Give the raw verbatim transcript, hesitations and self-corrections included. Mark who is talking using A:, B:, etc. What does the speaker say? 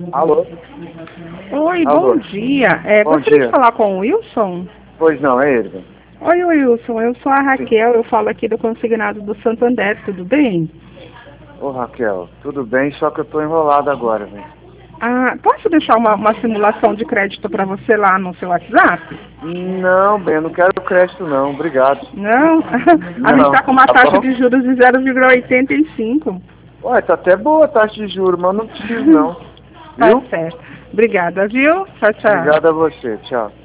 A: Alô?
B: Oi,
A: Alô?
B: bom dia. É,
A: Bom
B: gostaria
A: dia.
B: de falar com o Wilson?
A: Pois não, é ele.
B: Oi, Wilson, eu sou a
A: Sim.
B: Raquel, eu falo aqui do Consignado do Santander, tudo bem?
A: Ô Raquel, tudo bem, só que eu tô enrolado agora, velho.
B: Ah, posso deixar uma, uma simulação de crédito para você lá no seu WhatsApp?
A: Não, bem, eu não quero crédito não, obrigado.
B: Não? A gente
A: Não,
B: está com uma
A: tá
B: taxa
A: bom?
B: de juros de zero vírgula oitenta e cinco.
A: Ué, tá até boa a taxa de juros, mas não preciso não.
B: Tá
A: Viu?
B: certo. Obrigada, viu? Tchau, tchau.
A: Obrigado a você, tchau.